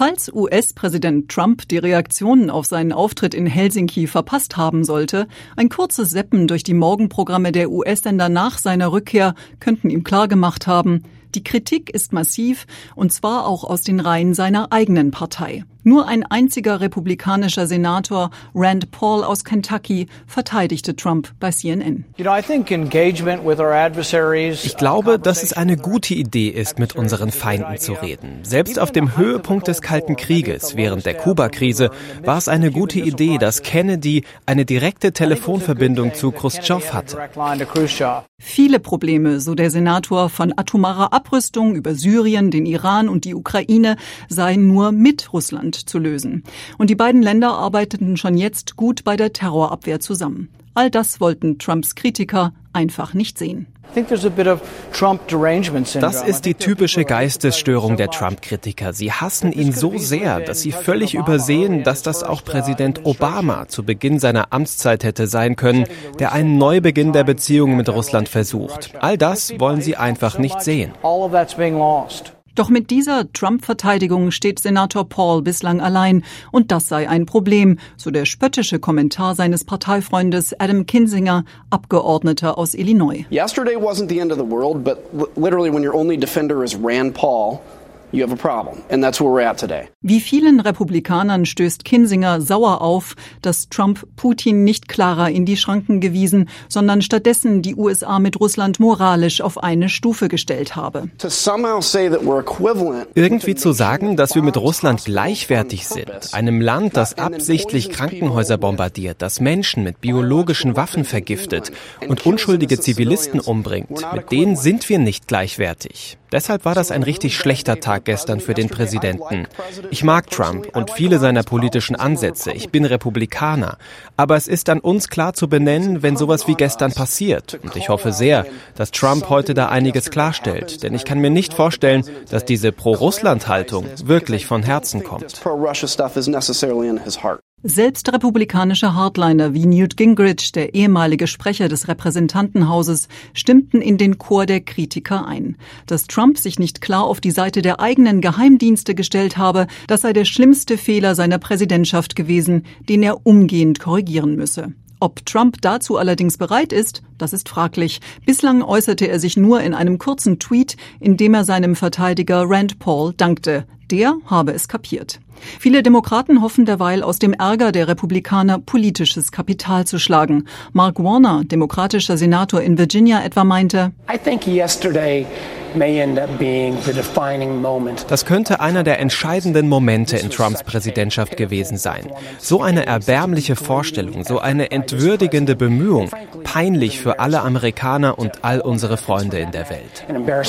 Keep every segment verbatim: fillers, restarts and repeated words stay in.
Falls U S-Präsident Trump die Reaktionen auf seinen Auftritt in Helsinki verpasst haben sollte, ein kurzes Seppen durch die Morgenprogramme der U S-Sender nach seiner Rückkehr könnten ihm klargemacht haben, die Kritik ist massiv, und zwar auch aus den Reihen seiner eigenen Partei. Nur ein einziger republikanischer Senator, Rand Paul aus Kentucky, verteidigte Trump bei C N N. Ich glaube, dass es eine gute Idee ist, mit unseren Feinden zu reden. Selbst auf dem Höhepunkt des Kalten Krieges, während der Kuba-Krise, war es eine gute Idee, dass Kennedy eine direkte Telefonverbindung zu Chruschtschow hatte. Viele Probleme, so der Senator, von atomarer Abrüstung über Syrien, den Iran und die Ukraine, seien nur mit Russland zu lösen. Und die beiden Länder arbeiteten schon jetzt gut bei der Terrorabwehr zusammen. All das wollten Trumps Kritiker einfach nicht sehen. Das ist die typische Geistesstörung der Trump-Kritiker. Sie hassen ihn so sehr, dass sie völlig übersehen, dass das auch Präsident Obama zu Beginn seiner Amtszeit hätte sein können, der einen Neubeginn der Beziehungen mit Russland versucht. All das wollen sie einfach nicht sehen. Doch mit dieser Trump-Verteidigung steht Senator Paul bislang allein. Und das sei ein Problem, so der spöttische Kommentar seines Parteifreundes Adam Kinzinger, Abgeordneter aus Illinois. Yesterday wasn't the end of the world, but literally when your only defender is Rand Paul, you have a problem. And that's where we're at today. Wie vielen Republikanern stößt Kinzinger sauer auf, dass Trump Putin nicht klarer in die Schranken gewiesen, sondern stattdessen die U S A mit Russland moralisch auf eine Stufe gestellt habe. Irgendwie zu sagen, dass wir mit Russland gleichwertig sind, einem Land, das absichtlich Krankenhäuser bombardiert, das Menschen mit biologischen Waffen vergiftet und unschuldige Zivilisten umbringt, mit denen sind wir nicht gleichwertig. Deshalb war das ein richtig schlechter Tag gestern für den Präsidenten. Ich mag Trump und viele seiner politischen Ansätze. Ich bin Republikaner. Aber es ist an uns klar zu benennen, wenn sowas wie gestern passiert. Und ich hoffe sehr, dass Trump heute da einiges klarstellt. Denn ich kann mir nicht vorstellen, dass diese Pro-Russland-Haltung wirklich von Herzen kommt. Selbst republikanische Hardliner wie Newt Gingrich, der ehemalige Sprecher des Repräsentantenhauses, stimmten in den Chor der Kritiker ein. Dass Trump sich nicht klar auf die Seite der eigenen Geheimdienste gestellt habe, das sei der schlimmste Fehler seiner Präsidentschaft gewesen, den er umgehend korrigieren müsse. Ob Trump dazu allerdings bereit ist, das ist fraglich. Bislang äußerte er sich nur in einem kurzen Tweet, in dem er seinem Verteidiger Rand Paul dankte. Der habe es kapiert. Viele Demokraten hoffen derweil, aus dem Ärger der Republikaner politisches Kapital zu schlagen. Mark Warner, demokratischer Senator in Virginia, etwa meinte, das könnte einer der entscheidenden Momente in Trumps Präsidentschaft gewesen sein. So eine erbärmliche Vorstellung, so eine entwürdigende Bemühung, peinlich für alle Amerikaner und all unsere Freunde in der Welt.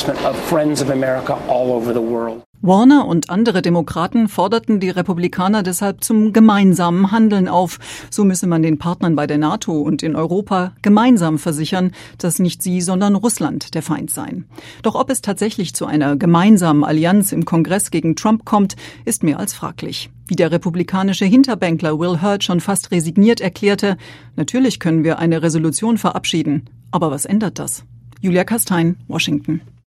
Warner und andere Demokraten forderten die Republikaner deshalb zum gemeinsamen Handeln auf. So müsse man den Partnern bei der NATO und in Europa gemeinsam versichern, dass nicht sie, sondern Russland der Feind seien. Doch ob es tatsächlich zu einer gemeinsamen Allianz im Kongress gegen Trump kommt, ist mehr als fraglich. Wie der republikanische Hinterbänkler Will Hurt schon fast resigniert erklärte, natürlich können wir eine Resolution verabschieden. Aber was ändert das? Julia Kastein, Washington.